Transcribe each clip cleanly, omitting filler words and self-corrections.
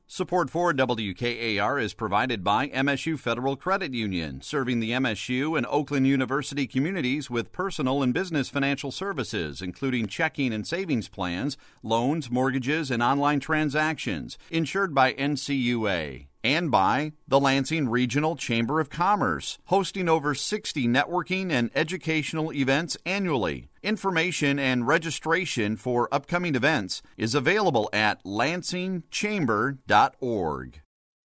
Support for WKAR is provided by MSU Federal Credit Union, serving the MSU and Oakland University communities with personal and business financial services, including checking and savings plans, loans, mortgages, and online transactions, insured by NCUA. And by the Lansing Regional Chamber of Commerce, hosting over 60 networking and educational events annually. Information and registration for upcoming events is available at lansingchamber.org.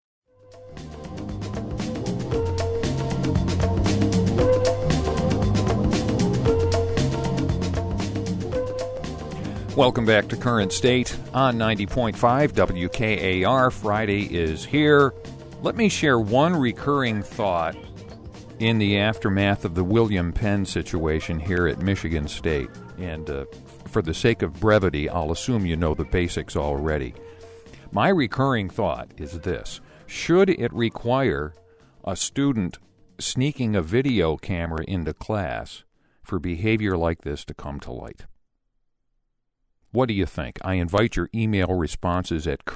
Welcome back to Current State on 90.5 WKAR. Friday is here. Let me share one recurring thought in the aftermath of the William Penn situation here at Michigan State. And for the sake of brevity, I'll assume you know the basics already. My recurring thought is this: should it require a student sneaking a video camera into class for behavior like this to come to light? What do you think? I invite your email responses at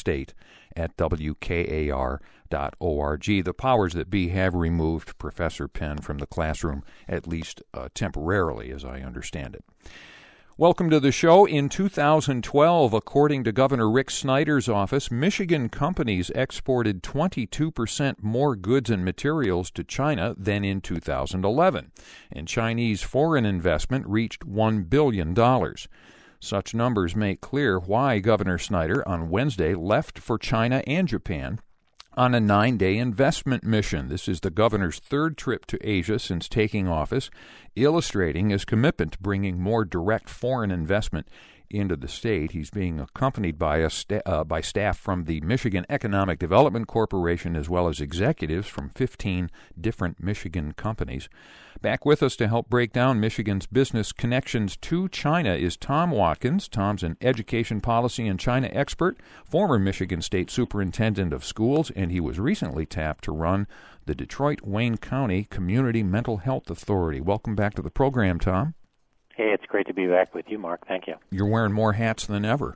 currentstate@wkar.org. The powers that be have removed Professor Penn from the classroom, at least temporarily, as I understand it. Welcome to the show. In 2012, according to Governor Rick Snyder's office, Michigan companies exported 22% more goods and materials to China than in 2011, and Chinese foreign investment reached $1 billion. Such numbers make clear why Governor Snyder on Wednesday left for China and Japan on a 9-day investment mission. This is the governor's third trip to Asia since taking office, illustrating his commitment to bringing more direct foreign investment into the state. He's being accompanied by staff from the Michigan Economic Development Corporation, as well as executives from 15 different Michigan companies. Back with us to help break down Michigan's business connections to China is Tom Watkins. Tom's an education policy and China expert, former Michigan State Superintendent of Schools, and he was recently tapped to run the Detroit-Wayne County Community Mental Health Authority. Welcome back to the program, Tom. Hey, it's great to be back with you, Mark. Thank you. You're wearing more hats than ever.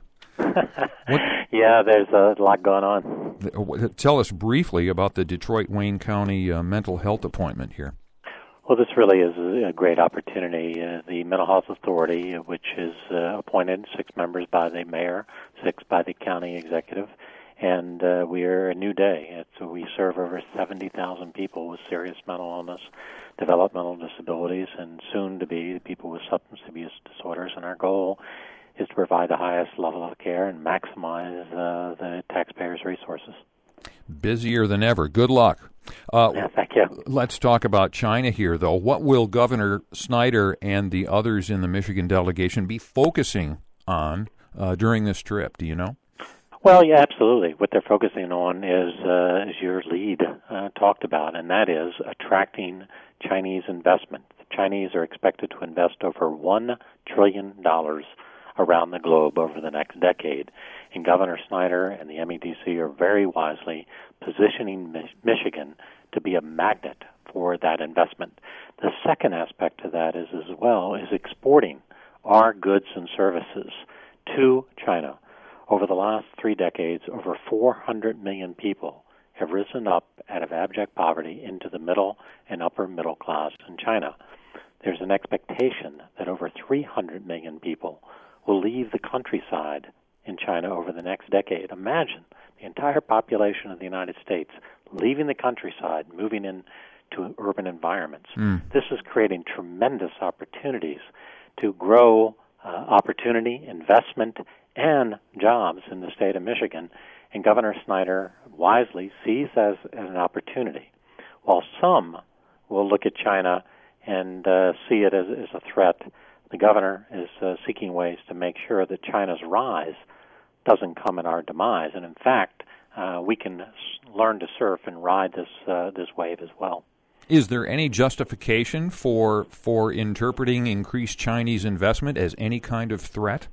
Yeah, there's a lot going on. Tell us briefly about the Detroit-Wayne County mental health appointment here. Well, this really is a great opportunity. The Mental Health Authority, which is appointed 6 members by the mayor, 6 by the county executive, and we are a new day. We serve over 70,000 people with serious mental illness, developmental disabilities, and soon to be people with substance abuse disorders. And our goal is to provide the highest level of care and maximize the taxpayers' resources. Busier than ever. Good luck. Thank you. Let's talk about China here, though. What will Governor Snyder and the others in the Michigan delegation be focusing on during this trip? Do you know? Well, yeah, absolutely. What they're focusing on is your lead talked about, and that is attracting Chinese investment. The Chinese are expected to invest over $1 trillion around the globe over the next decade. And Governor Snyder and the MEDC are very wisely positioning Michigan to be a magnet for that investment. The second aspect to that is exporting our goods and services to China. Over the last 3 decades, over 400 million people have risen up out of abject poverty into the middle and upper middle class in China. There's an expectation that over 300 million people will leave the countryside in China over the next decade. Imagine the entire population of the United States leaving the countryside, moving into urban environments. This is creating tremendous opportunities to grow opportunity, investment, and jobs in the state of Michigan. And Governor Snyder wisely sees as an opportunity. While some will look at China and see it as a threat, the governor is seeking ways to make sure that China's rise doesn't come in our demise. And in fact, we can learn to surf and ride this wave as well. Is there any justification for interpreting increased Chinese investment as any kind of threat?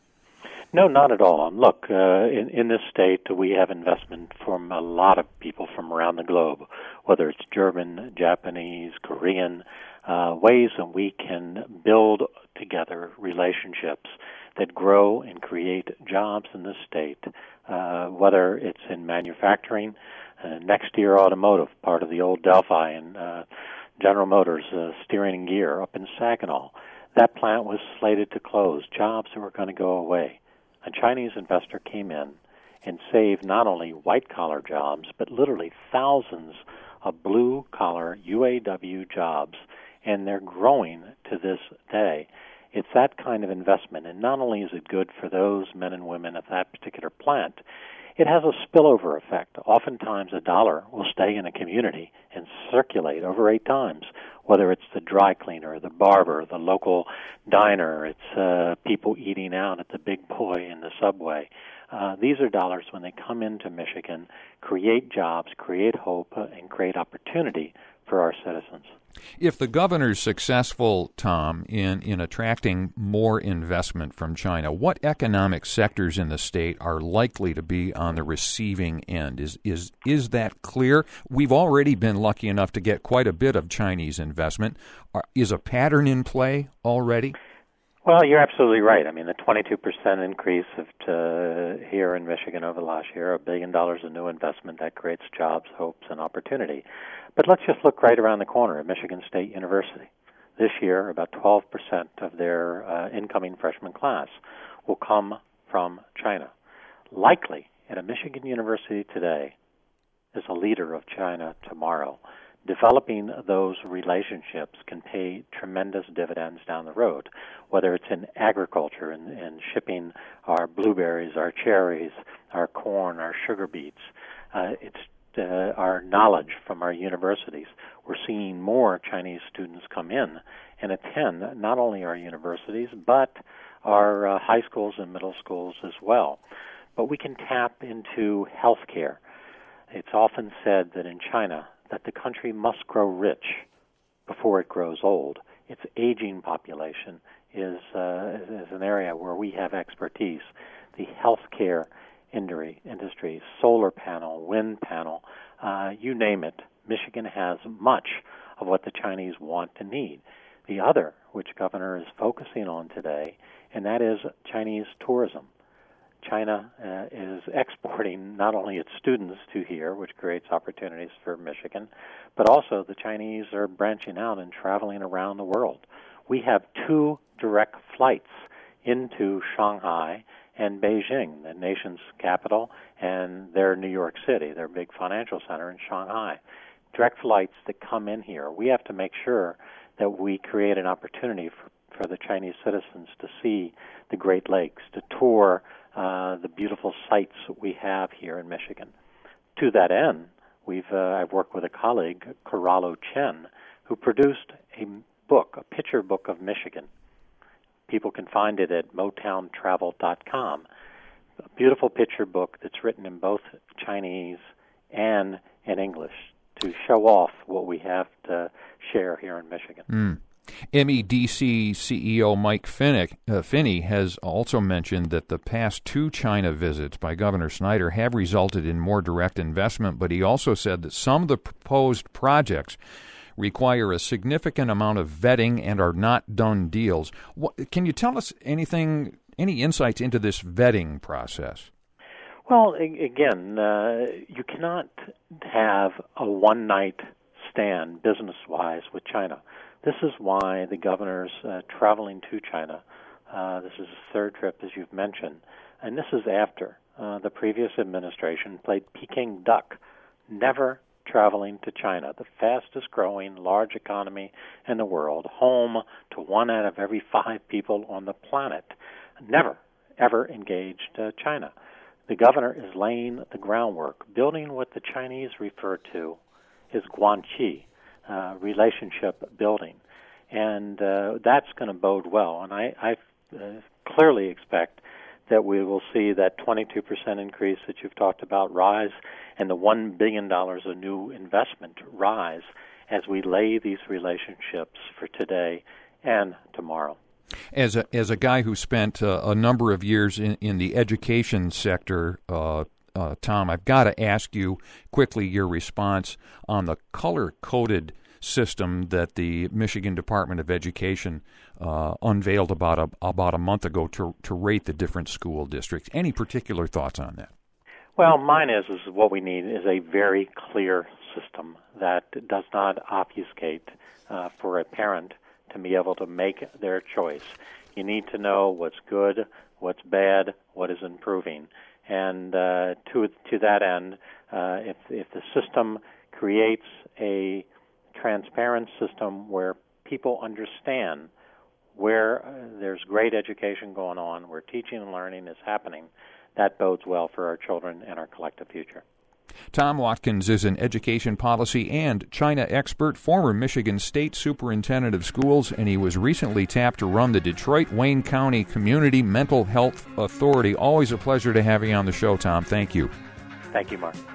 No, not at all. Look, in this state, we have investment from a lot of people from around the globe, whether it's German, Japanese, Korean, ways that we can build together relationships that grow and create jobs in the state, whether it's in manufacturing, next year automotive, part of the old Delphi and General Motors steering and gear up in Saginaw. That plant was slated to close, jobs that were going to go away. A Chinese investor came in and saved not only white-collar jobs, but literally thousands of blue-collar UAW jobs, and they're growing to this day. It's that kind of investment, and not only is it good for those men and women at that particular plant, it has a spillover effect. Oftentimes a dollar will stay in a community and circulate over 8 times, whether it's the dry cleaner, the barber, the local diner, it's people eating out at the Big Boy in the subway. These are dollars, when they come into Michigan, create jobs, create hope, and create opportunity for our citizens. If the governor's successful, Tom, in attracting more investment from China, what economic sectors in the state are likely to be on the receiving end? Is that clear? We've already been lucky enough to get quite a bit of Chinese investment. Is a pattern in play already? Well, you're absolutely right. I mean, the 22% increase here in Michigan over the last year, $1 billion of new investment, that creates jobs, hopes, and opportunity. But let's just look right around the corner at Michigan State University. This year, about 12% of their incoming freshman class will come from China. Likely, at a Michigan university today, is a leader of China tomorrow. Developing those relationships can pay tremendous dividends down the road, whether it's in agriculture and shipping our blueberries, our cherries, our corn, our sugar beets. It's our knowledge from our universities. We're seeing more Chinese students come in and attend not only our universities, but our high schools and middle schools as well. But we can tap into healthcare. It's often said that in China, that the country must grow rich before it grows old. Its aging population is an area where we have expertise. The healthcare industry, solar panel, wind panel, you name it. Michigan has much of what the Chinese want and need. The other, which Governor is focusing on today, and that is Chinese tourism. China is exporting not only its students to here, which creates opportunities for Michigan, but also the Chinese are branching out and traveling around the world. We have 2 direct flights into Shanghai and Beijing, the nation's capital, and their New York City, their big financial center in Shanghai. Direct flights that come in here. We have to make sure that we create an opportunity for the Chinese citizens to see the Great Lakes, to tour the beautiful sites that we have here in Michigan. To that end, I've worked with a colleague, Corallo Chen, who produced a picture book of Michigan. People can find it at motowntravel.com. A beautiful picture book that's written in both Chinese and in English to show off what we have to share here in Michigan. MEDC CEO Mike Finney has also mentioned that the past 2 China visits by Governor Snyder have resulted in more direct investment, but he also said that some of the proposed projects require a significant amount of vetting and are not done deals. Can you tell us any insights into this vetting process? Well, again, you cannot have a one-night stand business-wise with China. This is why the governor's traveling to China. This is his 3rd trip, as you've mentioned, and this is after the previous administration played Peking duck, never traveling to China, the fastest-growing large economy in the world, home to 1 out of every 5 people on the planet, never, ever engaged China. The governor is laying the groundwork, building what the Chinese refer to as guanqi, relationship building. And that's going to bode well. And I clearly expect that we will see that 22% increase that you've talked about rise and the $1 billion of new investment rise as we lay these relationships for today and tomorrow. As a guy who spent a number of years in the education sector, Tom, I've got to ask you quickly your response on the color-coded system that the Michigan Department of Education unveiled about a month ago to rate the different school districts. Any particular thoughts on that? Well, mine is what we need is a very clear system that does not obfuscate for a parent to be able to make their choice. You need to know what's good, what's bad, what is improving. And to that end, if the system creates a transparent system where people understand where there's great education going on, where teaching and learning is happening, that bodes well for our children and our collective future. Tom Watkins is an education policy and China expert, former Michigan State Superintendent of Schools, and he was recently tapped to run the Detroit-Wayne County Community Mental Health Authority. Always a pleasure to have you on the show, Tom. Thank you. Thank you, Mark.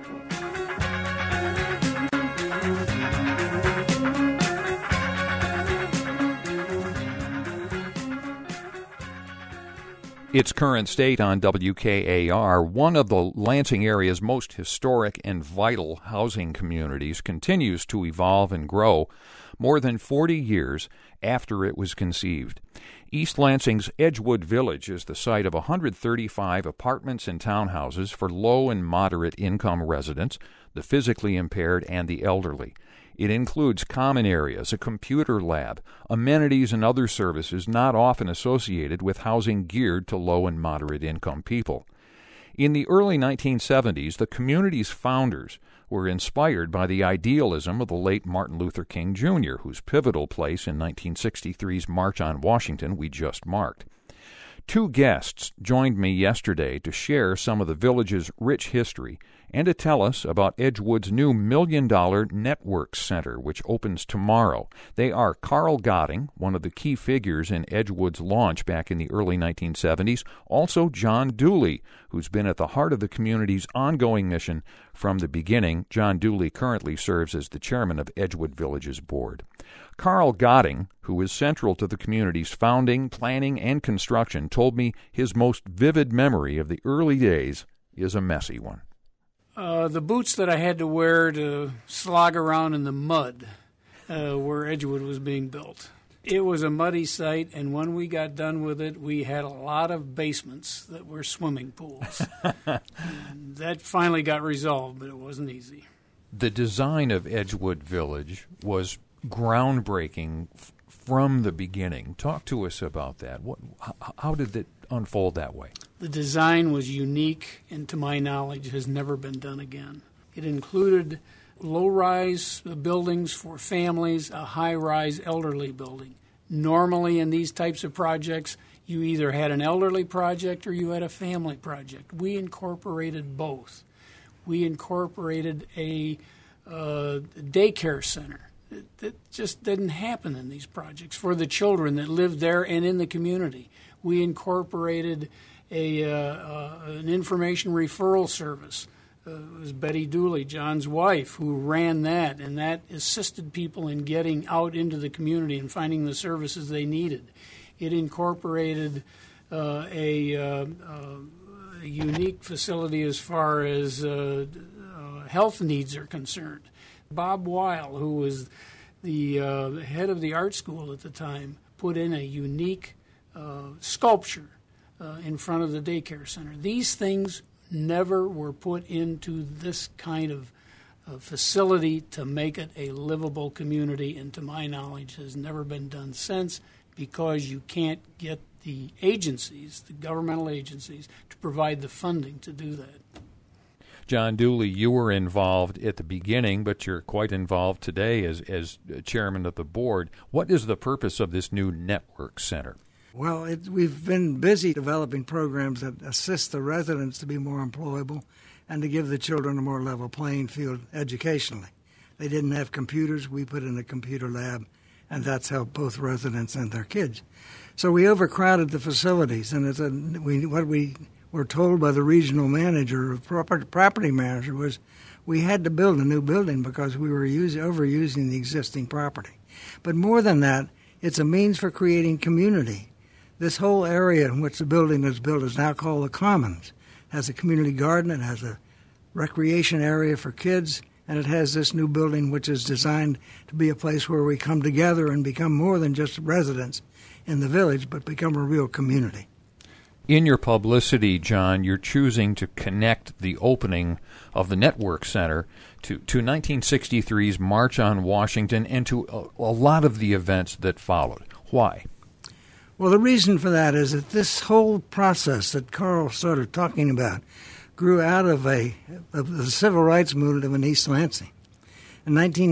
Its current state on WKAR, one of the Lansing area's most historic and vital housing communities, continues to evolve and grow more than 40 years after it was conceived. East Lansing's Edgewood Village is the site of 135 apartments and townhouses for low and moderate income residents, the physically impaired, and the elderly. It includes common areas, a computer lab, amenities, and other services not often associated with housing geared to low and moderate income people. In the early 1970s, the community's founders were inspired by the idealism of the late Martin Luther King Jr., whose pivotal place in 1963's March on Washington we just marked. Two guests joined me yesterday to share some of the village's rich history and to tell us about Edgewood's new $1 million Network Center, which opens tomorrow. They are Carl Gotting, one of the key figures in Edgewood's launch back in the early 1970s, also John Dooley, who's been at the heart of the community's ongoing mission from the beginning. John Dooley currently serves as the chairman of Edgewood Village's board. Carl Gotting, who is central to the community's founding, planning, and construction, told me his most vivid memory of the early days is a messy one. The boots that I had to wear to slog around in the mud where Edgewood was being built. It was a muddy site, and when we got done with it, we had a lot of basements that were swimming pools. And that finally got resolved, but it wasn't easy. The design of Edgewood Village was groundbreaking from the beginning. Talk to us about that. How did it unfold that way? The design was unique and, to my knowledge, has never been done again. It included low-rise buildings for families, a high-rise elderly building. Normally in these types of projects, you either had an elderly project or you had a family project. We incorporated both. We incorporated a daycare center. That just didn't happen in these projects for the children that lived there and in the community. We incorporated an information referral service. It was Betty Dooley, John's wife, who ran that, and that assisted people in getting out into the community and finding the services they needed. It incorporated a unique facility as far as health needs are concerned. Bob Weil, who was the head of the art school at the time, put in a unique sculpture in front of the daycare center. These things never were put into this kind of facility to make it a livable community, and to my knowledge has never been done since, because you can't get the agencies, the governmental agencies, to provide the funding to do that. John Dooley, you were involved at the beginning, but you're quite involved today as chairman of the board. What is the purpose of this new network center? Well, we've been busy developing programs that assist the residents to be more employable and to give the children a more level playing field educationally. They didn't have computers. We put in a computer lab, and that's helped both residents and their kids. So we overcrowded the facilities, and what we were told by the regional manager, property manager, was we had to build a new building because we were overusing the existing property. But more than that, it's a means for creating community. This whole area in which the building is built is now called the Commons. It has a community garden, it has a recreation area for kids, and it has this new building which is designed to be a place where we come together and become more than just residents in the village, but become a real community. In your publicity, John, you're choosing to connect the opening of the Network Center to 1963's March on Washington and to a lot of the events that followed. Why? Well, the reason for that is that this whole process that Carl started talking about grew out of the civil rights movement in East Lansing. In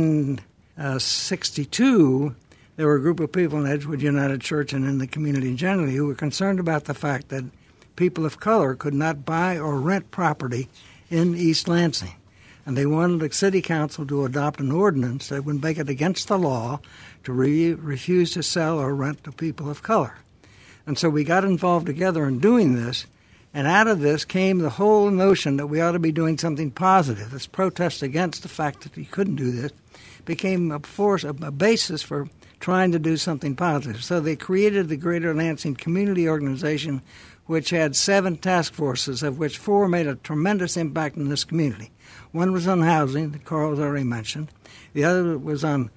1962, there were a group of people in Edgewood United Church and in the community generally who were concerned about the fact that people of color could not buy or rent property in East Lansing. And they wanted the city council to adopt an ordinance that would make it against the law to refuse to sell or rent to people of color. And so we got involved together in doing this, and out of this came the whole notion that we ought to be doing something positive. This protest against the fact that we couldn't do this became a basis for trying to do something positive. So they created the Greater Lansing Community Organization, which had 7 task forces, of which 4 made a tremendous impact in this community. One was on housing, that Carl's already mentioned. The other was on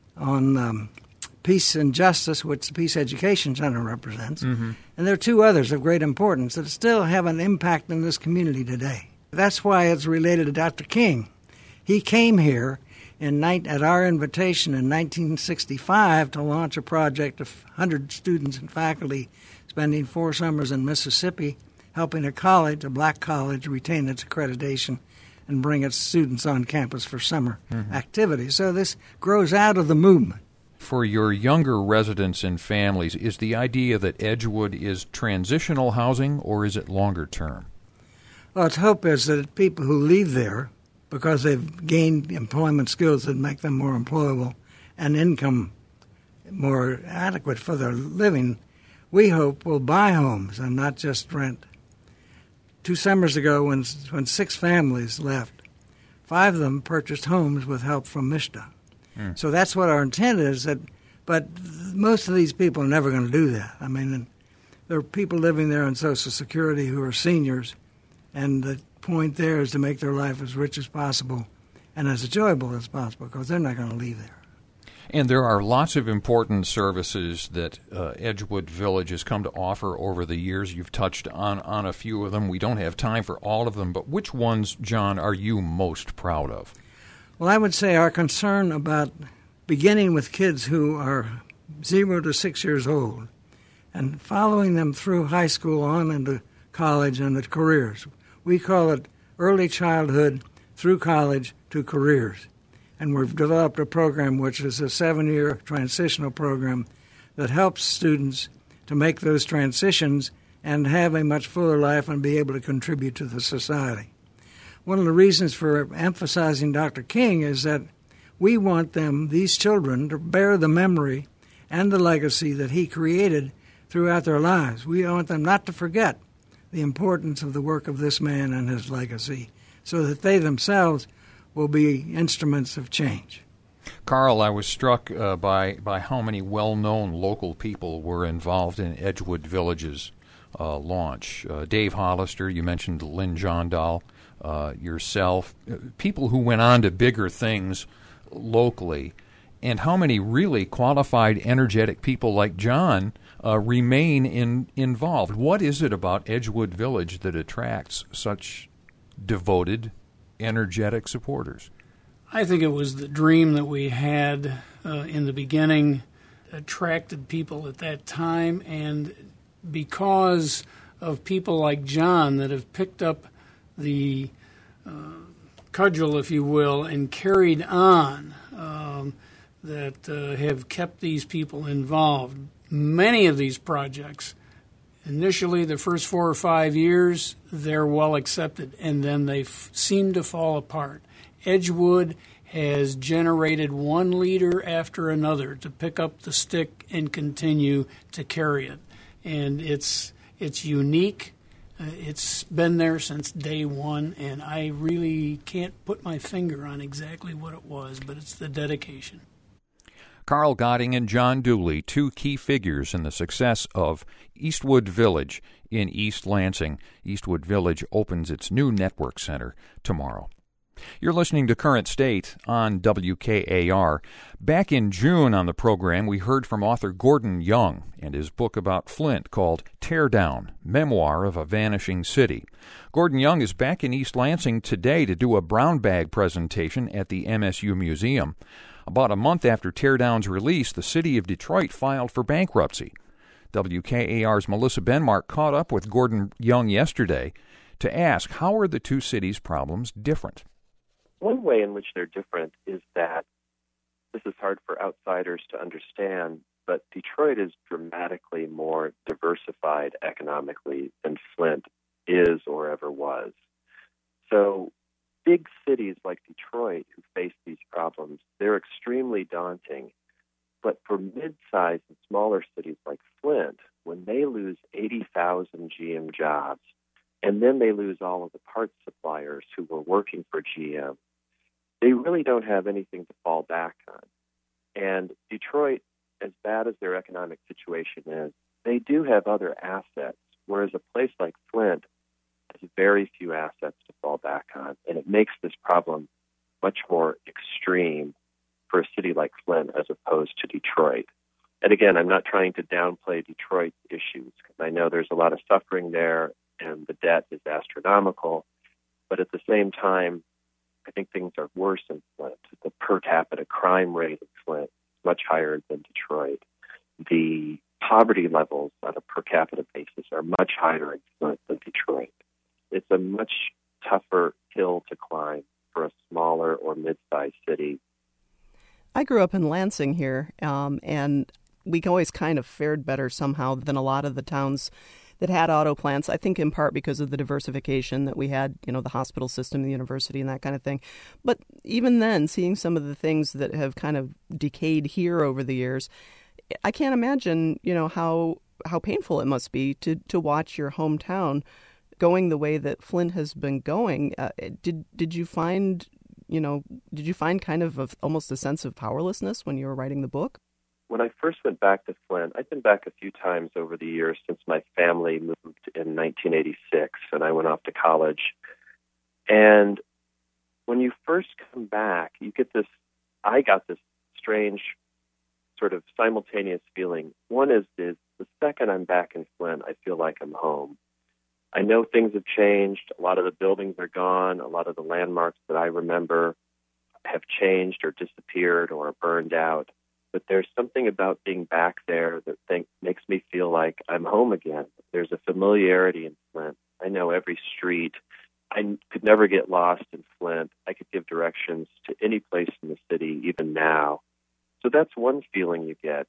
peace and justice, which the Peace Education Center represents. Mm-hmm. And there are 2 others of great importance that still have an impact in this community today. That's why it's related to Dr. King. He came here at our invitation in 1965 to launch a project of 100 students and faculty spending 4 summers in Mississippi, helping a black college, retain its accreditation and bring its students on campus for summer activities. So this grows out of the movement. For your younger residents and families, is the idea that Edgewood is transitional housing or is it longer term? Well, its hope is that people who leave there because they've gained employment skills that make them more employable and income more adequate for their living, we hope will buy homes and not just rent. 2 summers ago, when 6 families left, 5 of them purchased homes with help from MSHDA. So that's what our intent is. But most of these people are never going to do that. I mean, there are people living there on Social Security who are seniors, and the point there is to make their life as rich as possible and as enjoyable as possible, because they're not going to leave there. And there are lots of important services that Edgewood Village has come to offer over the years. You've touched on a few of them. We don't have time for all of them, but which ones, John, are you most proud of? Well, I would say our concern about beginning with kids who are 0 to 6 years old and following them through high school on into college and into careers. We call it early childhood through college to careers. And we've developed a program which is a 7-year transitional program that helps students to make those transitions and have a much fuller life and be able to contribute to the society. One of the reasons for emphasizing Dr. King is that we want these children, to bear the memory and the legacy that he created throughout their lives. We want them not to forget the importance of the work of this man and his legacy, so that they themselves will be instruments of change. Carl, I was struck by how many well-known local people were involved in Edgewood Village's launch. Dave Hollister, you mentioned Lynn Jondahl, yourself, people who went on to bigger things locally, and how many really qualified, energetic people like John remain involved. What is it about Edgewood Village that attracts such devoted, energetic supporters? I think it was the dream that we had in the beginning attracted people at that time, and because of people like John that have picked up the cudgel, if you will, and carried on, that have kept these people involved. Many of these projects, initially the first 4 or 5 years, they're well accepted, and then they seem to fall apart. Edgewood has generated one leader after another to pick up the stick and continue to carry it. And it's unique. It's been there since day one, and I really can't put my finger on exactly what it was, but it's the dedication. Carl Gotting and John Dooley, 2 key figures in the success of Eastwood Village in East Lansing. Eastwood Village opens its new Network Center tomorrow. You're listening to Current State on WKAR. Back in June on the program, we heard from author Gordon Young and his book about Flint called Tear Down, Memoir of a Vanishing City. Gordon Young is back in East Lansing today to do a brown bag presentation at the MSU Museum. About a month after Tear Down's release, the city of Detroit filed for bankruptcy. WKAR's Melissa Benmark caught up with Gordon Young yesterday to ask, how are the two cities' problems different? One way in which they're different is that this is hard for outsiders to understand, but Detroit is dramatically more diversified economically than Flint is or ever was. So big cities like Detroit who face these problems, they're extremely daunting. But for mid-sized and smaller cities like Flint, when they lose 80,000 GM jobs, and then they lose all of the parts suppliers who were working for GM, they really don't have anything to fall back on. And Detroit, as bad as their economic situation is, they do have other assets, whereas a place like Flint has very few assets to fall back on, and it makes this problem much more extreme for a city like Flint as opposed to Detroit. And again, I'm not trying to downplay Detroit's issues, because I know there's a lot of suffering there, and the debt is astronomical. But at the same time, I think things are worse in Flint. The per capita crime rate in Flint is much higher than Detroit. The poverty levels on a per capita basis are much higher in Flint than Detroit. It's a much tougher hill to climb for a smaller or mid-sized city. I grew up in Lansing here, and we always kind of fared better somehow than a lot of the towns that had auto plants, I think in part because of the diversification that we had, the hospital system, the university, and that kind of thing. But even then, seeing some of the things that have kind of decayed here over the years, I can't imagine, how painful it must be to watch your hometown going the way that Flint has been going. Did you find kind of almost a sense of powerlessness when you were writing the book? When I first went back to Flint, I've been back a few times over the years since my family moved in 1986 and I went off to college. And when you first come back, I got this strange sort of simultaneous feeling. One is the second I'm back in Flint, I feel like I'm home. I know things have changed. A lot of the buildings are gone. A lot of the landmarks that I remember have changed or disappeared or are burned out. But there's something about being back there that makes me feel like I'm home again. There's a familiarity in Flint. I know every street. I could never get lost in Flint. I could give directions to any place in the city, even now. So that's one feeling you get.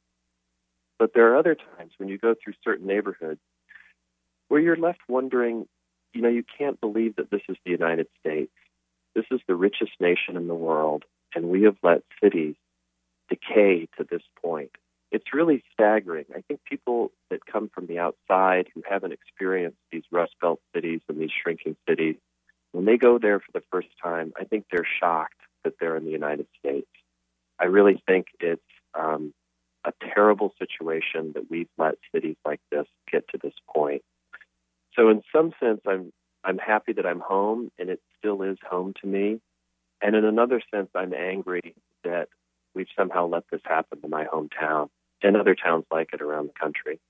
But there are other times when you go through certain neighborhoods where you're left wondering, you can't believe that this is the United States. This is the richest nation in the world, and we have let cities decay to this point. It's really staggering. I think people that come from the outside who haven't experienced these Rust Belt cities and these shrinking cities, when they go there for the first time, I think they're shocked that they're in the United States. I really think it's a terrible situation that we've let cities like this get to this point. So in some sense, I'm happy that I'm home, and it still is home to me. And in another sense, I'm angry that we've somehow let this happen to my hometown and other towns like it around the country.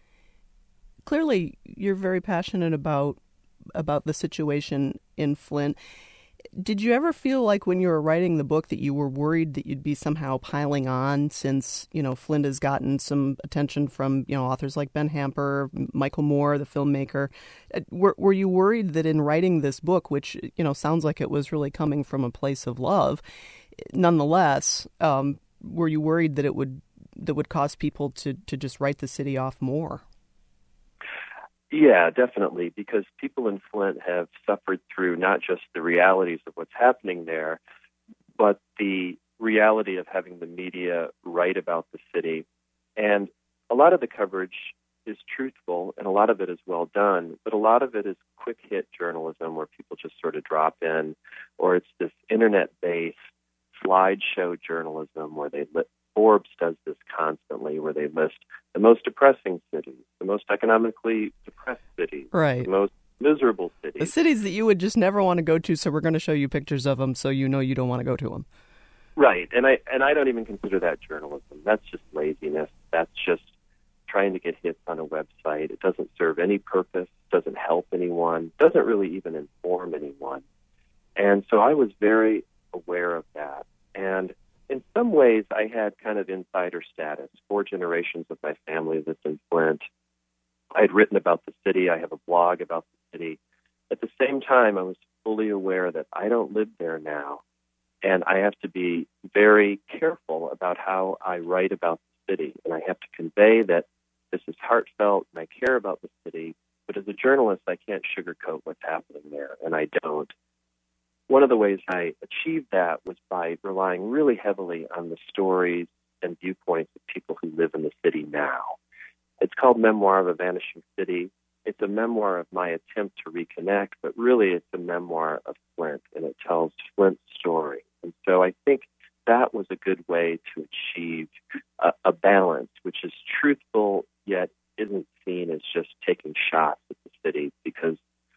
Clearly, you're very passionate about the situation in Flint. Did you ever feel like when you were writing the book that you were worried that you'd be somehow piling on since, Flint has gotten some attention from, authors like Ben Hamper, Michael Moore, the filmmaker? Were you worried that in writing this book, which, sounds like it was really coming from a place of love, nonetheless, were you worried that it would cause people to just write the city off more? Yeah, definitely, because people in Flint have suffered through not just the realities of what's happening there, but the reality of having the media write about the city. And a lot of the coverage is truthful, and a lot of it is well done, but a lot of it is quick-hit journalism where people just sort of drop in, or it's this internet-based slideshow journalism where Forbes does this constantly, where they list the most depressing cities, the most economically depressed cities, right, the most miserable cities. The cities that you would just never want to go to, so we're going to show you pictures of them so you know you don't want to go to them. Right, and I don't even consider that journalism. That's just laziness. That's just trying to get hits on a website. It doesn't serve any purpose, doesn't help anyone, doesn't really even inform anyone. And so I was very aware of that. And in some ways, I had kind of insider status. 4 generations of my family lived in Flint. I had written about the city. I have a blog about the city. At the same time, I was fully aware that I don't live there now, and I have to be very careful about how I write about the city. And I have to convey that this is heartfelt and I care about the city, but as a journalist, I can't sugarcoat what's happening there, and I don't. One of the ways I achieved that was by relying really heavily on the stories and viewpoints of people who live in the city now. It's called Memoir of a Vanishing City. It's a memoir of my attempt to reconnect, but really it's a memoir of Flint, and it tells Flint's story. And so I think that was a good way to achieve a balance, which is truthful yet isn't seen as just taking shots at the city, because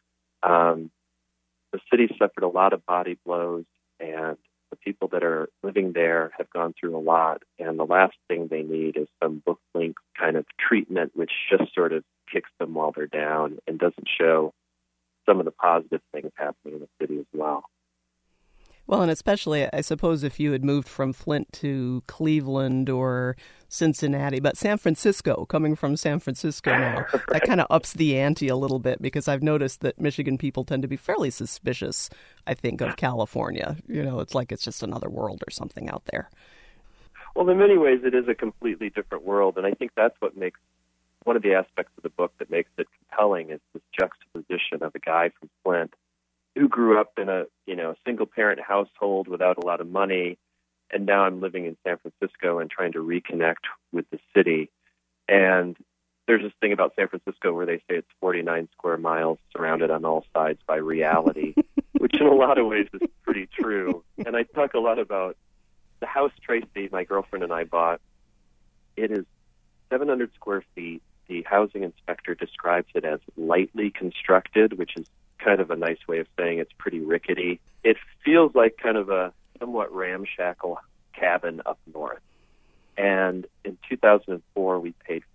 the city suffered a lot of body blows, and the people that are living there have gone through a lot, and the last thing they need is some book link kind of treatment, which just sort of kicks them while they're down and doesn't show some of the positive things happening in the city as well. Well, and especially, I suppose, if you had moved from Flint to Cleveland or Cincinnati, but San Francisco, coming from San Francisco now, Right. That kind of ups the ante a little bit, because I've noticed that Michigan people tend to be fairly suspicious, I think, of California. You know, it's like it's just another world or something out there. Well, in many ways, it is a completely different world, and I think that's what makes one of the aspects of the book that makes it compelling is this juxtaposition of a guy from Flint who grew up in a single-parent household without a lot of money, and now I'm living in San Francisco and trying to reconnect with the city. And there's this thing about San Francisco where they say it's 49 square miles surrounded on all sides by reality, which in a lot of ways is pretty true. And I talk a lot about the house Tracy, my girlfriend, and I bought. It is 700 square feet. The housing inspector describes it as lightly constructed, which is kind of a nice way of saying it's pretty rickety. It feels like kind of a somewhat ramshackle cabin up north. And in 2004, we paid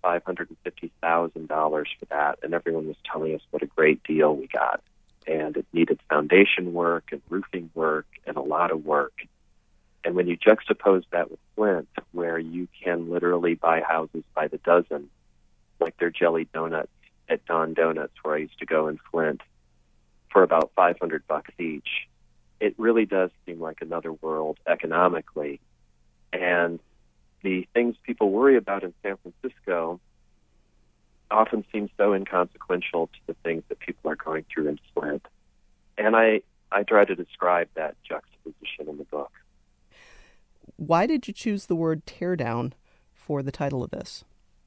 $550,000 for that, and everyone was telling us what a great deal we got. And it needed foundation work and roofing work and a lot of work. And when you juxtapose that with Flint, where you can literally buy houses by the dozen, like their jelly donuts at Don Donuts, where I used to go in Flint, for about $500 each, it really does seem like another world economically. And the things people worry about in San Francisco often seem so inconsequential to the things that people are going through in Flint. And I try to describe that juxtaposition in the book. Why did you choose the word teardown for the title of this?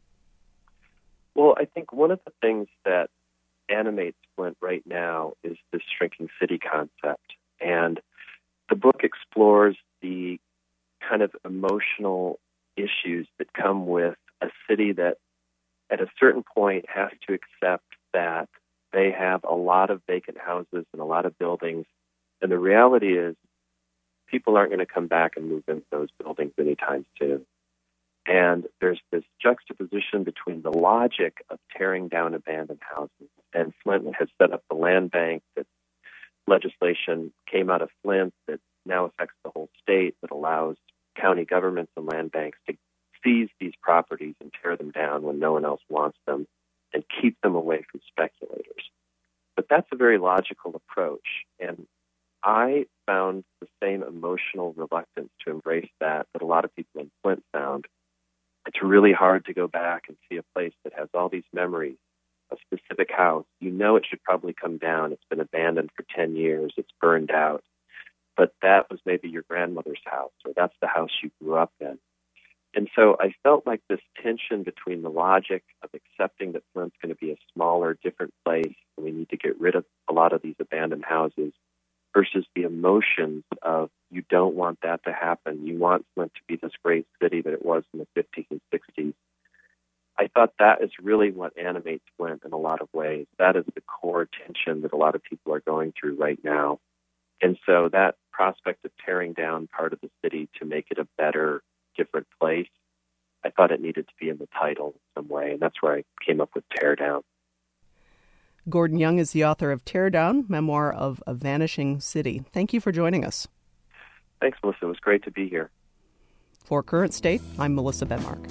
Well, I think one of the things that animates Flint right now is this shrinking city concept. And the book explores the kind of emotional issues that come with a city that at a certain point has to accept that they have a lot of vacant houses and a lot of buildings. And the reality is people aren't going to come back and move into those buildings anytime soon. And there's this juxtaposition between the logic of tearing down abandoned houses. And Flint has set up the land bank. That legislation came out of Flint that now affects the whole state, that allows county governments and land banks to seize these properties and tear them down when no one else wants them and keep them away from speculators. But that's a very logical approach. And I found the same emotional reluctance to embrace that a lot of people in Flint found. It's really hard to go back and see a place that has all these memories, a specific house. You know it should probably come down. It's been abandoned for 10 years. It's burned out. But that was maybe your grandmother's house, or that's the house you grew up in. And so I felt like this tension between the logic of accepting that Flint's going to be a smaller, different place, and we need to get rid of a lot of these abandoned houses, versus the emotions of you don't want that to happen. You want Flint to be this great city that it was in the 50s and 60s. I thought that is really what animates Flint in a lot of ways. That is the core tension that a lot of people are going through right now. And so that prospect of tearing down part of the city to make it a better, different place, I thought it needed to be in the title in some way, and that's where I came up with Tear Down. Gordon Young is the author of Tear Down, Memoir of a Vanishing City. Thank you for joining us. Thanks, Melissa. It was great to be here. For Current State, I'm Melissa Benmark.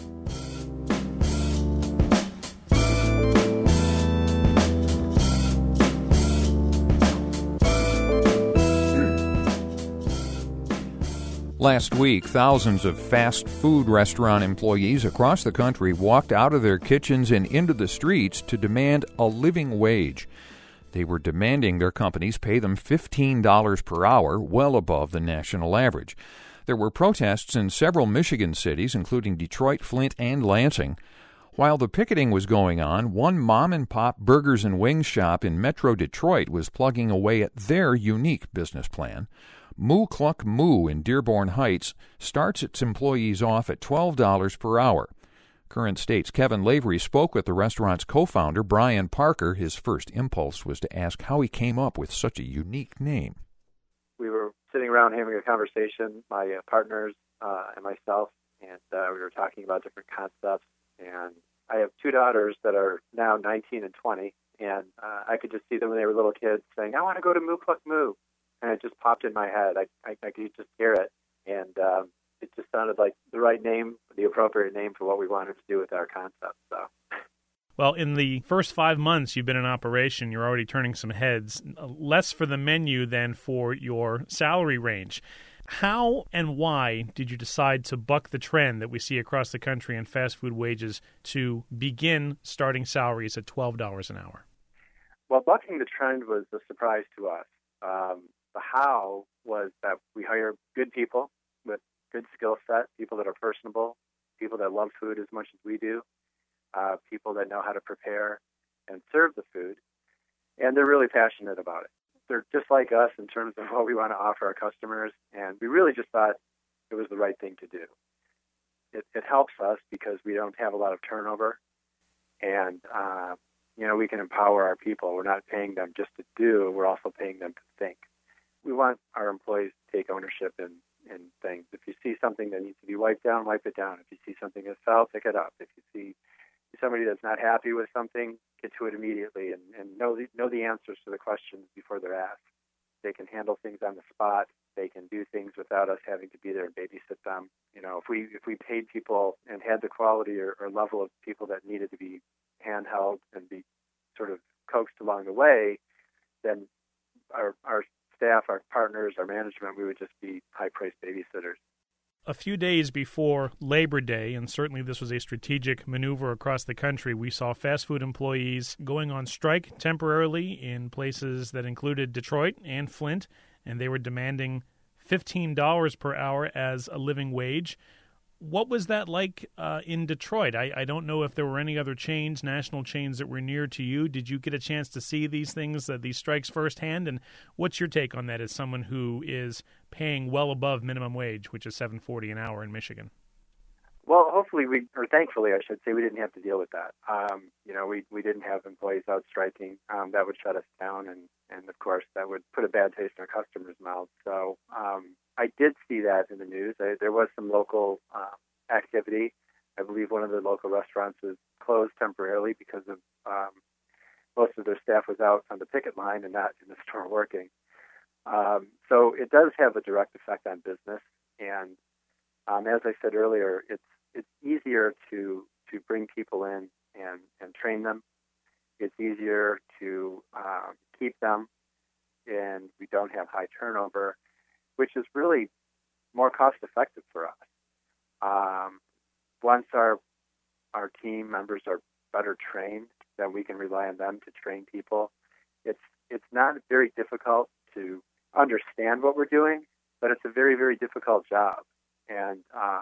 Last week, thousands of fast food restaurant employees across the country walked out of their kitchens and into the streets to demand a living wage. They were demanding their companies pay them $15 per hour, well above the national average. There were protests in several Michigan cities, including Detroit, Flint, and Lansing. While the picketing was going on, one mom-and-pop burgers and wings shop in Metro Detroit was plugging away at their unique business plan. Moo Cluck Moo in Dearborn Heights starts its employees off at $12 per hour. Current State's Kevin Lavery spoke with the restaurant's co-founder, Brian Parker. His first impulse was to ask how he came up with such a unique name. We were sitting around having a conversation, my partners and myself, and we were talking about different concepts. And I have two daughters that are now 19 and 20, and I could just see them when they were little kids saying, "I want to go to Moo Cluck Moo." And it just popped in my head. I could just hear it. And it just sounded like the right name, the appropriate name for what we wanted to do with our concept. So, well, in the first 5 months you've been in operation, you're already turning some heads, less for the menu than for your salary range. How and why did you decide to buck the trend that we see across the country in fast food wages to begin starting salaries at $12 an hour? Well, bucking the trend was a surprise to us. The how was that we hire good people with good skill set, people that are personable, people that love food as much as we do, people that know how to prepare and serve the food, and they're really passionate about it. They're just like us in terms of what we want to offer our customers, and we really just thought it was the right thing to do. It helps us because we don't have a lot of turnover, and we can empower our people. We're not paying them just to do, we're also paying them to think. We want our employees to take ownership in things. If you see something that needs to be wiped down, wipe it down. If you see something that's foul, pick it up. If you see somebody that's not happy with something, get to it immediately and know the answers to the questions before they're asked. They can handle things on the spot. They can do things without us having to be there and babysit them. If we paid people and had the quality or level of people that needed to be handheld and be sort of coaxed along the way, then our staff, our partners, our management, we would just be high-priced babysitters. A few days before Labor Day, and certainly this was a strategic maneuver across the country, we saw fast food employees going on strike temporarily in places that included Detroit and Flint, and they were demanding $15 per hour as a living wage. What was that like in Detroit? I don't know if there were any other chains, national chains, that were near to you. Did you get a chance to see these things, these strikes firsthand? And what's your take on that as someone who is paying well above minimum wage, which is $7.40 an hour in Michigan? Well, thankfully, I should say, we didn't have to deal with that. We didn't have employees out striking. That would shut us down, and of course, that would put a bad taste in our customers' mouths. So I did see that in the news. There was some local activity. I believe one of the local restaurants was closed temporarily because of most of their staff was out on the picket line and not in the store working. So it does have a direct effect on business. And as I said earlier, it's easier to bring people in and train them. It's easier to keep them, and we don't have high turnover, which is really more cost-effective for us. Once our team members are better trained, then we can rely on them to train people. It's not very difficult to understand what we're doing, but it's a very, very difficult job. And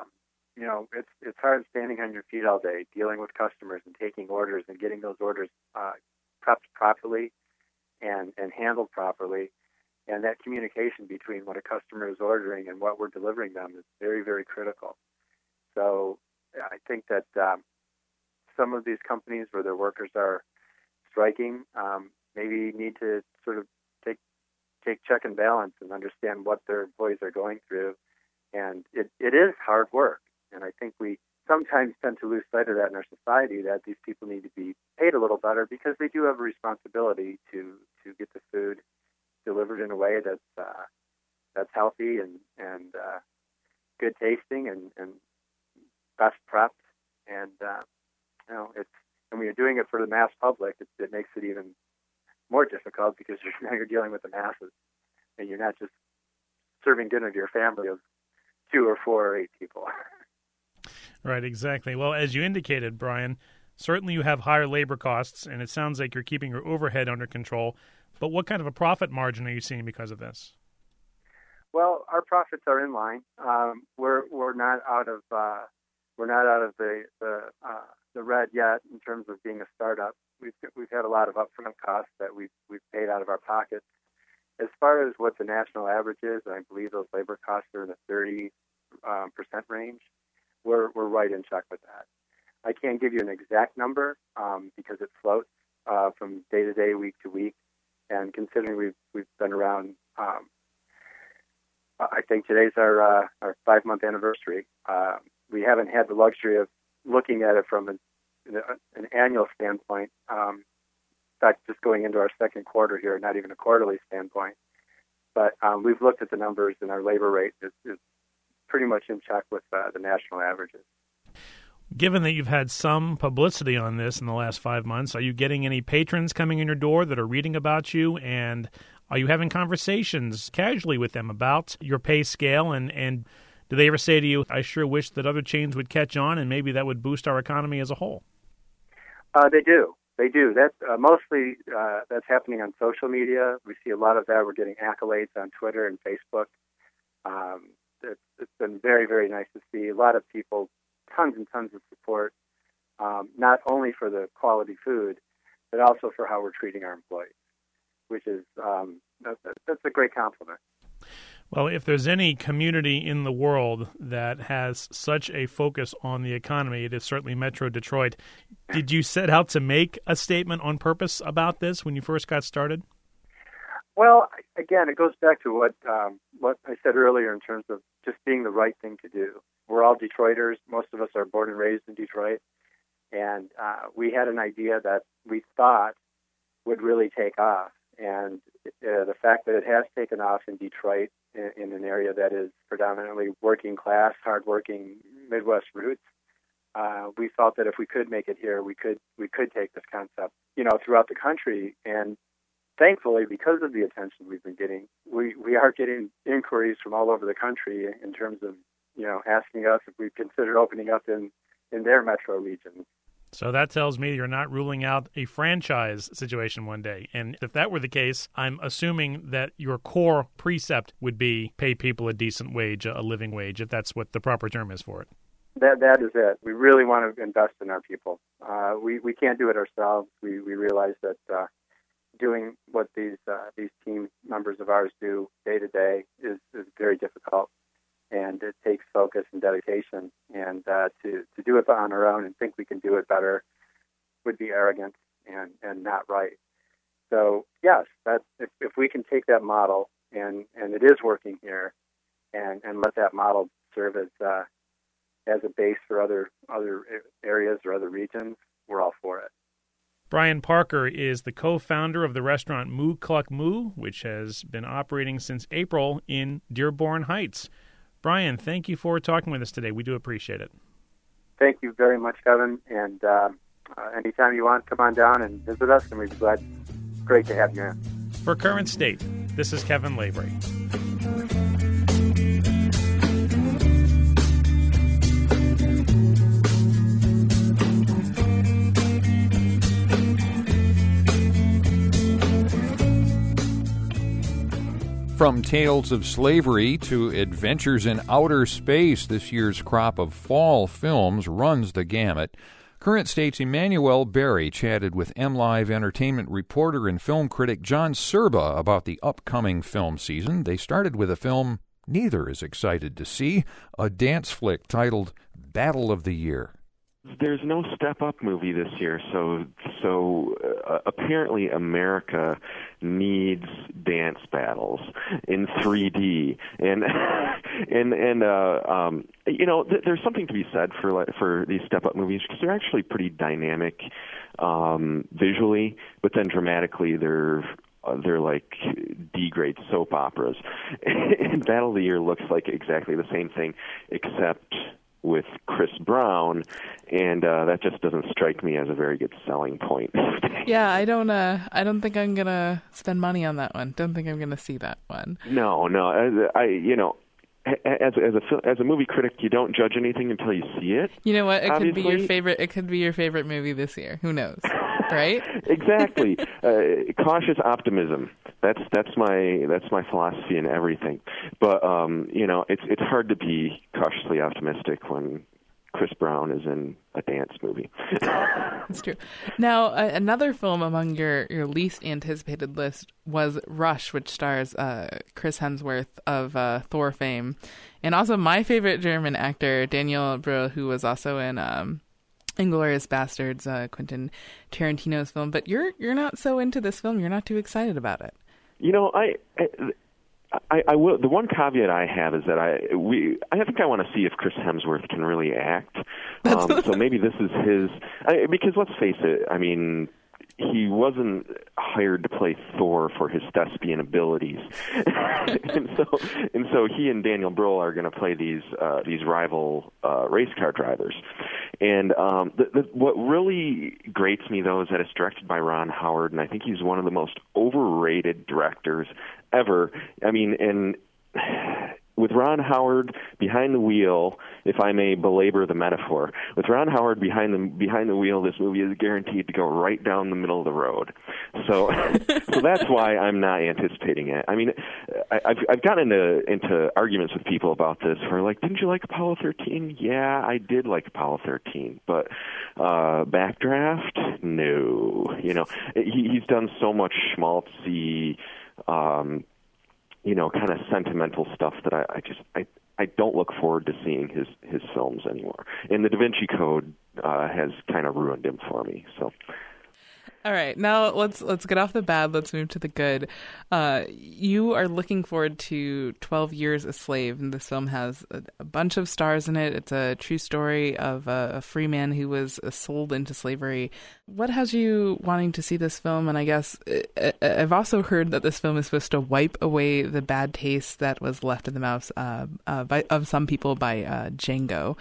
it's hard standing on your feet all day, dealing with customers and taking orders and getting those orders prepped properly and handled properly. And that communication between what a customer is ordering and what we're delivering them is very, very critical. So I think that some of these companies where their workers are striking maybe need to sort of take check and balance and understand what their employees are going through. And it is hard work. And I think we sometimes tend to lose sight of that in our society, that these people need to be paid a little better because they do have a responsibility to get the food delivered in a way that's healthy and good tasting and best prepped. And when you're doing it for the mass public, it makes it even more difficult because now you're dealing with the masses, and you're not just serving dinner to your family of 2 or 4 or 8 people. Right, exactly. Well, as you indicated, Brian, certainly you have higher labor costs, and it sounds like you're keeping your overhead under control. But what kind of a profit margin are you seeing because of this? Well, our profits are in line. We're not out of the red yet in terms of being a startup. We've had a lot of upfront costs that we've paid out of our pockets. As far as what the national average is, I believe those labor costs are in the 30% range. We're right in check with that. I can't give you an exact number because it floats from day to day, week to week. And considering we've been around, I think today's our 5-month anniversary. We haven't had the luxury of looking at it from an annual standpoint. In fact, just going into our second quarter here, not even a quarterly standpoint. But we've looked at the numbers, and our labor rate is pretty much in check with the national averages. Given that you've had some publicity on this in the last 5 months, are you getting any patrons coming in your door that are reading about you? And are you having conversations casually with them about your pay scale? And do they ever say to you, I sure wish that other chains would catch on and maybe that would boost our economy as a whole? They do. That's mostly that's happening on social media. We see a lot of that. We're getting accolades on Twitter and Facebook. It's been very, very nice to see a lot of people, tons and tons of support, not only for the quality food, but also for how we're treating our employees, which is that's a great compliment. Well, if there's any community in the world that has such a focus on the economy, it is certainly Metro Detroit. Did you set out to make a statement on purpose about this when you first got started? Well, again, it goes back to what I said earlier in terms of just being the right thing to do. We're all Detroiters. Most of us are born and raised in Detroit. And we had an idea that we thought would really take off. And the fact that it has taken off in Detroit, in an area that is predominantly working class, hardworking Midwest roots, we felt that if we could make it here, we could take this concept, throughout the country. And thankfully, because of the attention we've been getting, we are getting inquiries from all over the country in terms of, asking us if we've considered opening up in their metro region. So that tells me you're not ruling out a franchise situation one day. And if that were the case, I'm assuming that your core precept would be pay people a decent wage, a living wage, if that's what the proper term is for it. That is it. We really want to invest in our people. We can't do it ourselves. We realize that doing what these team members of ours do day to day is very difficult, and it takes focus and dedication. And to do it on our own and think we can do it better would be arrogant and not right. So yes, that if we can take that model and it is working here, and let that model serve as a base for other areas or other regions, we're all for it. Brian Parker is the co-founder of the restaurant Moo Cluck Moo, which has been operating since April in Dearborn Heights. Brian, thank you for talking with us today. We do appreciate it. Thank you very much, Kevin. And anytime you want, come on down and visit us, and we'd be glad. Great to have you in. For Current State, this is Kevin Lavery. From tales of slavery to adventures in outer space, this year's crop of fall films runs the gamut. Current State's Emmanuel Berry chatted with MLive entertainment reporter and film critic John Serba about the upcoming film season. They started with a film neither is excited to see, a dance flick titled Battle of the Year. There's no Step Up movie this year, so apparently America needs dance battles in 3D, and there's something to be said for these Step Up movies because they're actually pretty dynamic visually, but then dramatically they're like D-grade soap operas. And Battle of the Year looks like exactly the same thing, except with Chris Brown, and that just doesn't strike me as a very good selling point. Yeah, I don't think I'm gonna spend money on that one. Don't think I'm gonna see that one. No. As a movie critic, you don't judge anything until you see it. You know what? It obviously. Could be your favorite. It could be your favorite movie this year. Who knows? Right? Exactly. Cautious optimism. That's my philosophy in everything. But it's hard to be cautiously optimistic when Chris Brown is in a dance movie. That's true. Now, another film among your least anticipated list was Rush, which stars Chris Hemsworth of Thor fame, and also my favorite German actor, Daniel Brühl, who was also in Inglourious Bastards, Quentin Tarantino's film. But you're not so into this film. You're not too excited about it. I will. The one caveat I have is that I think I want to see if Chris Hemsworth can really act. So maybe this is his. Because let's face it. I mean, he wasn't hired to play Thor for his thespian abilities, and so he and Daniel Brühl are going to play these rival race car drivers. And what really grates me, though, is that it's directed by Ron Howard, and I think he's one of the most overrated directors ever. I mean, and with Ron Howard behind the wheel, if I may belabor the metaphor, with Ron Howard behind the wheel, this movie is guaranteed to go right down the middle of the road. So that's why I'm not anticipating it. I mean, I've gotten into arguments with people about this who are like, didn't you like Apollo 13? Yeah, I did like Apollo 13, but Backdraft? No. He's done so much schmaltzy, kind of sentimental stuff that I don't look forward to seeing his films anymore. And the Da Vinci Code has kind of ruined him for me. So. All right, now let's get off the bad. Let's move to the good. You are looking forward to 12 Years a Slave, and this film has a bunch of stars in it. It's a true story of a free man who was sold into slavery. What has you wanting to see this film? And I guess I've also heard that this film is supposed to wipe away the bad taste that was left in the mouths of some people by Django.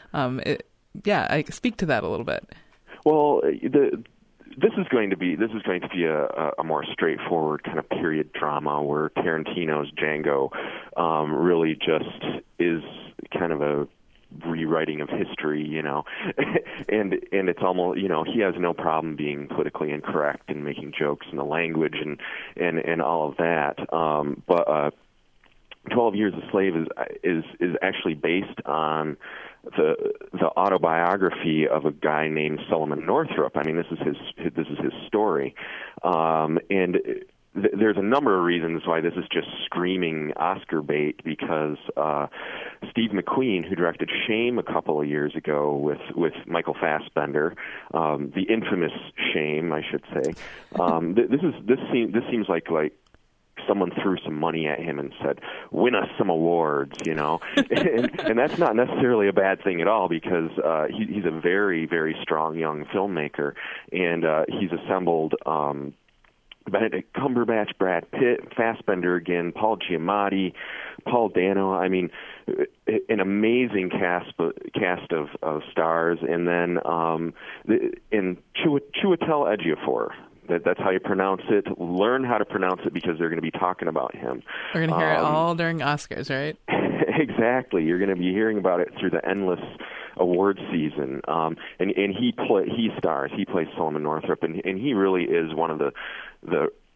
I speak to that a little bit. Well, This is going to be a more straightforward kind of period drama where Tarantino's Django really just is kind of a rewriting of history, and it's almost, he has no problem being politically incorrect and making jokes in the language and all of that. But 12 Years a Slave is actually based on the autobiography of a guy named Solomon Northup. I mean, this is his story, and there's a number of reasons why this is just screaming Oscar bait. Because Steve McQueen, who directed Shame a couple of years ago with Michael Fassbender, the infamous Shame, I should say, this seems like someone threw some money at him and said, win us some awards, and that's not necessarily a bad thing at all, because he's a very, very strong young filmmaker, and he's assembled Benedict Cumberbatch, Brad Pitt, Fassbender again, Paul Giamatti, Paul Dano. I mean, an amazing cast of stars, and then in Chiwetel Ejiofor. That's how you pronounce it. Learn how to pronounce it, because they're going to be talking about him. We're going to hear it all during Oscars, right? Exactly. You're going to be hearing about it through the endless award season. And he stars. He plays Solomon Northup, and he really is one of the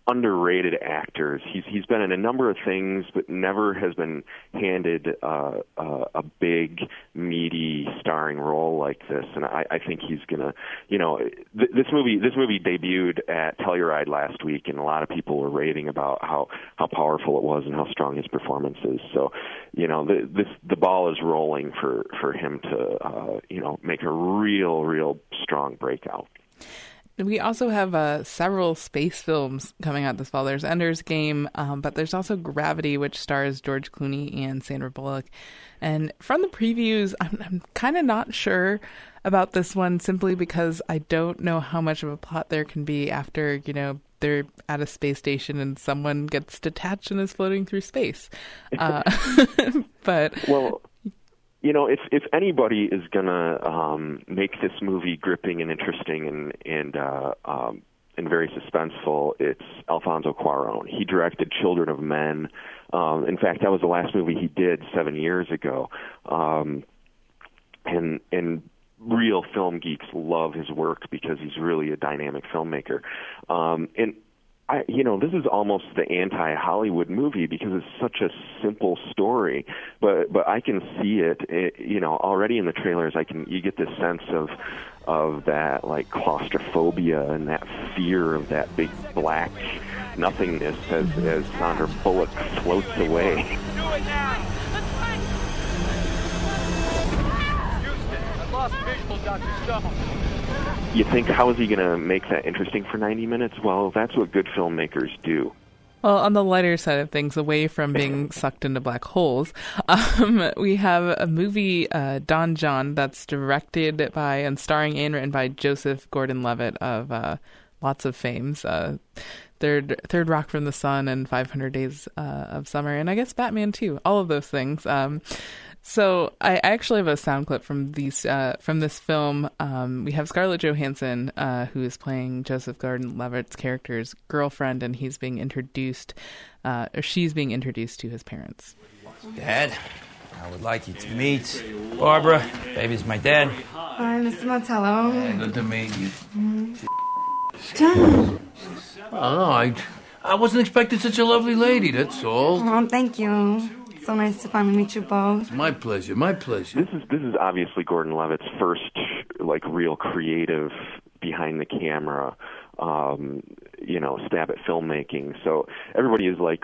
underrated actors. He's been in a number of things, but never has been handed a big, meaty, starring role like this. And I think he's gonna, this movie debuted at Telluride last week, and a lot of people were raving about how powerful it was and how strong his performance is. So, the ball is rolling for him to make a real strong breakout. We also have several space films coming out this fall. There's Ender's Game, but there's also Gravity, which stars George Clooney and Sandra Bullock. And from the previews, I'm kind of not sure about this one, simply because I don't know how much of a plot there can be after, they're at a space station and someone gets detached and is floating through space. But... Well... if anybody is gonna make this movie gripping and interesting and very suspenseful, it's Alfonso Cuarón. He directed Children of Men. In fact, that was the last movie he did 7 years ago. And real film geeks love his work because he's really a dynamic filmmaker. This is almost the anti-Hollywood movie because it's such a simple story, but I can see it, already in the trailers. You get this sense of that like claustrophobia and that fear of that big black nothingness as Sandra Bullock floats away. Do it now. Houston, I lost visual, Dr. Stone. You think, how is he going to make that interesting for 90 minutes? Well, that's what good filmmakers do. Well, on the lighter side of things, away from being sucked into black holes, we have a movie, Don John, that's directed by and starring and written by Joseph Gordon-Levitt of lots of fames. Third Rock from the Sun and 500 Days of Summer, and I guess Batman too. All of those things. So I actually have a sound clip from this film. We have Scarlett Johansson, who is playing Joseph Gordon-Levitt's character's girlfriend, and she's being introduced to his parents. Dad, I would like you to meet Barbara. Baby's my dad. Hi, Mr. Martello. Hey, good to meet you. John. Oh, I wasn't expecting such a lovely lady, that's all. Oh, thank you. So nice to finally meet you both. My pleasure, my pleasure. This is obviously Gordon-Levitt's first real creative behind the camera stab at filmmaking. So everybody is like,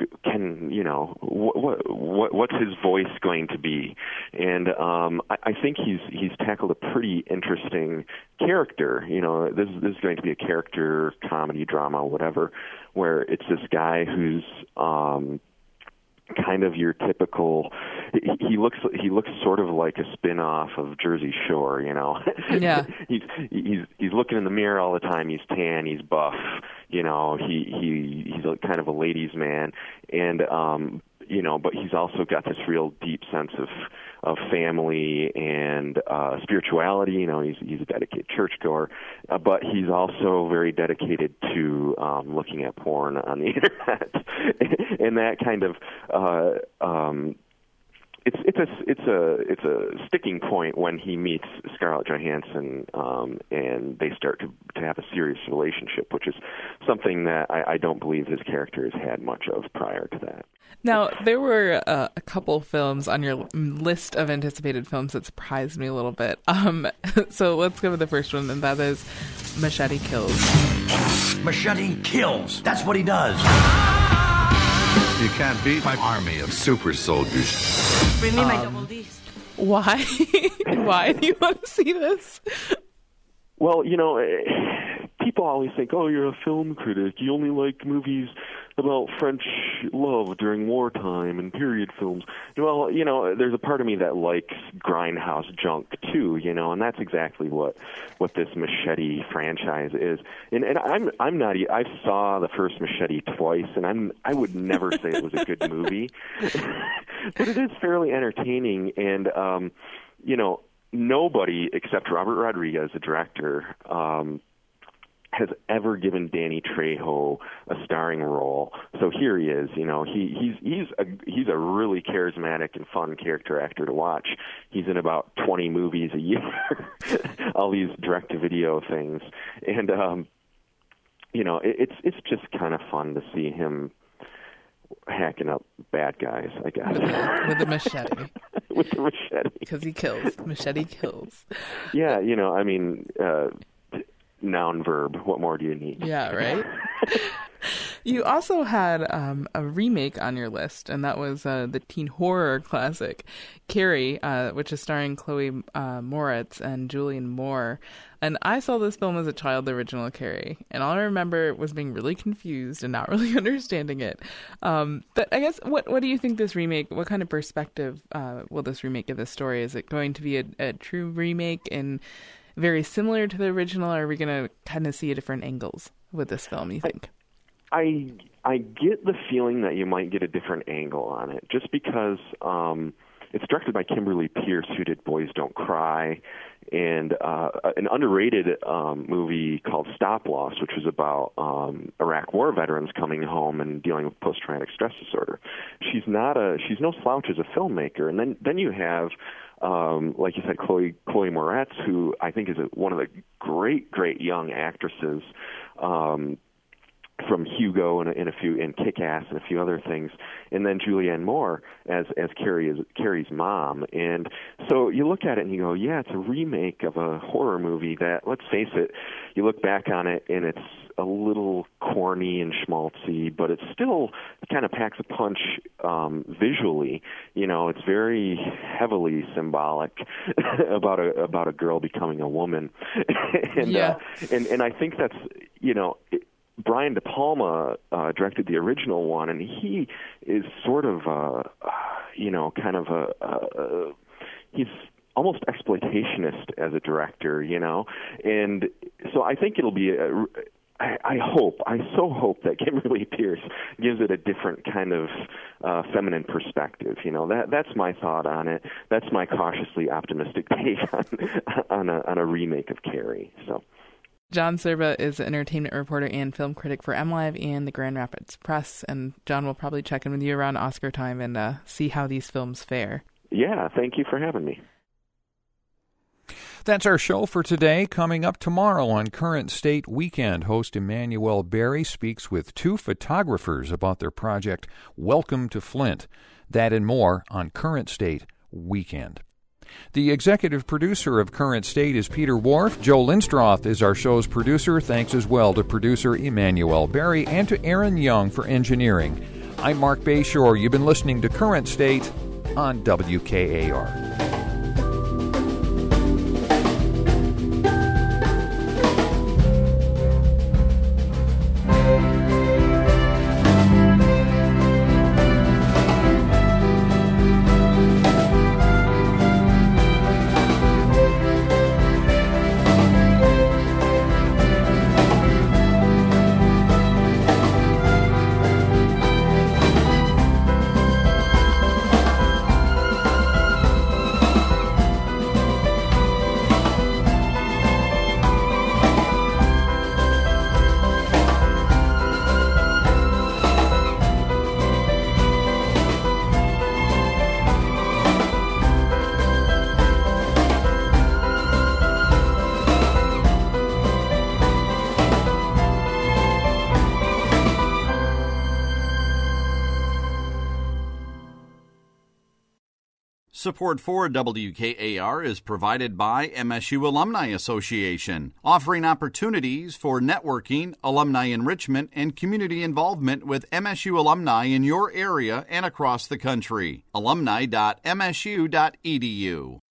what's his voice going to be? And I think he's tackled a pretty interesting character. This is going to be a character comedy, drama, whatever, where it's this guy who's kind of your typical. He looks sort of like a spin-off of Jersey Shore, Yeah. he's looking in the mirror all the time. He's tan. He's buff. He's kind of a ladies' man, and but he's also got this real deep sense of family and spirituality. He's a dedicated churchgoer, but he's also very dedicated to looking at porn on the internet, and that kind of it's a sticking point when he meets Scarlett Johansson, and they start to have a serious relationship, which is something that I don't believe his character has had much of prior to that. Now, there were a couple films on your list of anticipated films that surprised me a little bit. So let's go with the first one, and that is Machete Kills. Machete kills. That's what he does. You can't beat my army of super soldiers. Bring me my double D's. Why? Why do you want to see this? Well, people always think, oh, you're a film critic. You only like movies about French love during wartime and period films. Well, there's a part of me that likes grindhouse junk too, and that's exactly what this Machete franchise is. And I'm not. I saw the first Machete twice, and I would never say it was a good movie, but it is fairly entertaining. And nobody except Robert Rodriguez, the director, has ever given Danny Trejo a starring role. So here he is. He's a really charismatic and fun character actor to watch. He's in about 20 movies a year, all these direct-to-video things, and it's just kind of fun to see him hacking up bad guys, I guess. With a machete. With the machete. Because he kills. Machete kills. Yeah, noun, verb. What more do you need? Yeah, right? You also had a remake on your list, and that was the teen horror classic, Carrie, which is starring Chloe Moretz and Julianne Moore. And I saw this film as a child, the original Carrie, and all I remember was being really confused and not really understanding it. But I guess, what do you think this remake, what kind of perspective will this remake give this story? Is it going to be a true remake and very similar to the original, or are we going to kind of see different angles with this film, you think? I get the feeling that you might get a different angle on it, just because it's directed by Kimberly Pierce, who did Boys Don't Cry, and an underrated movie called Stop Loss, which was about Iraq War veterans coming home and dealing with post-traumatic stress disorder. She's no slouch as a filmmaker, and then you have, like you said, Chloe Moretz, who I think is one of the great young actresses. From Hugo and Kick-Ass and a few other things, and then Julianne Moore as Carrie's mom. And so you look at it and you go, yeah, it's a remake of a horror movie that, let's face it, you look back on it and it's a little corny and schmaltzy, but it still kind of packs a punch visually. It's very heavily symbolic about a girl becoming a woman. And I think that's, Brian De Palma directed the original one, and he is sort of, he's almost exploitationist as a director, and so I think it'll be I so hope that Kimberly Pierce gives it a different kind of feminine perspective. That's my thought on it. That's my cautiously optimistic take on a remake of Carrie. So. John Serba is an entertainment reporter and film critic for MLive and the Grand Rapids Press, and John will probably check in with you around Oscar time and see how these films fare. Yeah, thank you for having me. That's our show for today. Coming up tomorrow on Current State Weekend, host Emmanuel Berry speaks with two photographers about their project, Welcome to Flint. That and more on Current State Weekend. The executive producer of Current State is Peter Wharf. Joe Lindstroth is our show's producer. Thanks as well to producer Emmanuel Berry and to Aaron Young for engineering. I'm Mark Bayshore. You've been listening to Current State on WKAR. Support for WKAR is provided by MSU Alumni Association, offering opportunities for networking, alumni enrichment, and community involvement with MSU alumni in your area and across the country. alumni.msu.edu